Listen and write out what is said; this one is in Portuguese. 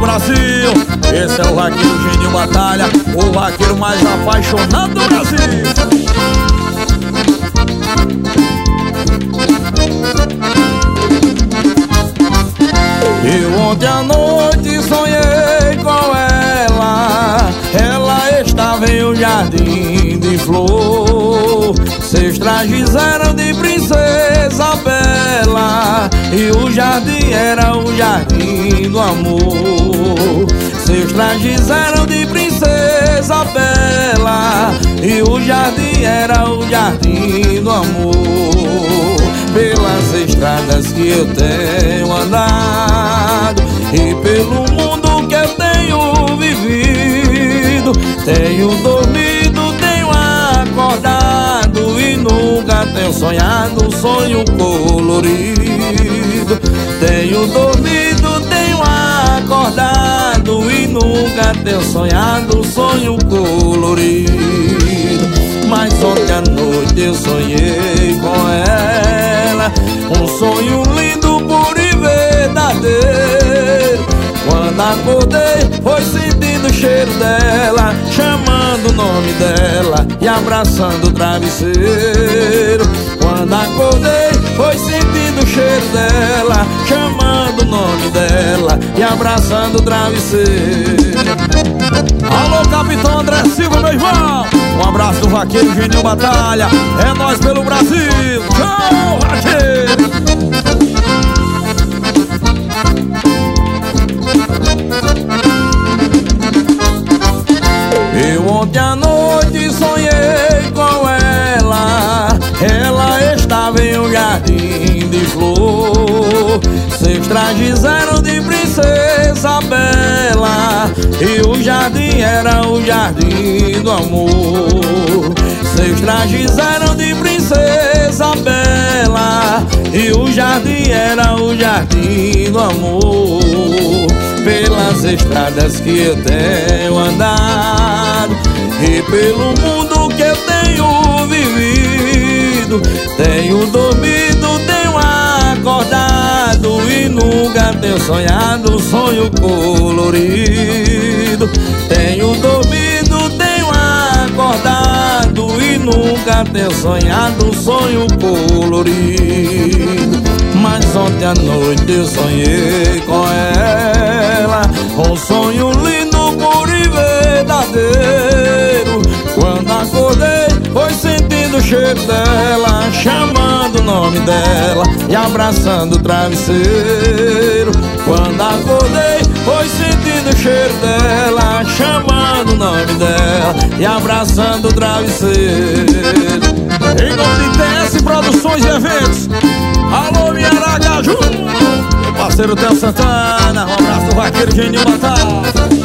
Brasil. Esse é o vaqueiro Genil Batalha, o vaqueiro mais apaixonado do Brasil. Eu ontem à noite sonhei com ela. Ela estava em um jardim de flor. Seus trajes eram de princesa bela, e o jardim era o jardim do amor. Seus trajes eram de princesa bela, e o jardim era o jardim do amor. Pelas estradas que eu tenho andado e pelo mundo que eu tenho vivido, tenho dormido, tenho acordado e nunca tenho sonhado um sonho colorido. Tenho dormido, tenho acordado e nunca tenho sonhado um sonho colorido. Mas ontem à noite eu sonhei com ela, um sonho lindo, puro e verdadeiro. Quando acordei foi sentindo o cheiro dela, chamando o nome dela e abraçando o travesseiro. Quando acordei foi sentindo o cheiro dela, chamando o nome dela e abraçando o travesseiro. Alô, Capitão André Silva, meu irmão. Um abraço do vaqueiro Genil Batalha. É nós pelo Brasil. Tchau, vaqueiro. Eu ontem à noite sonhei com ela. Ela estava em um jardim de flor. Seus trajes eram de princesa bela, e o jardim era o jardim do amor. Seus trajes eram de princesa bela, e o jardim era o jardim do amor. Pelas estradas que eu tenho andado e pelo mundo que eu tenho vivido, tenho dormido, tenho acordado e nunca tenho sonhado um sonho colorido. Tenho dormido, tenho acordado e nunca tenho sonhado um sonho colorido. Mas ontem à noite eu sonhei com ela, um sonho lindo, puro e verdadeiro. Quando acordei foi sentindo o cheiro dela, chamando o nome dela e abraçando o travesseiro. Quando acordei foi sentindo o cheiro dela, chamando o nome dela e abraçando o travesseiro. Em nome de TS Produções e Eventos. Alô, minha Aracaju, meu parceiro Theo Santana. Um abraço do vaqueiro Genil Batalha.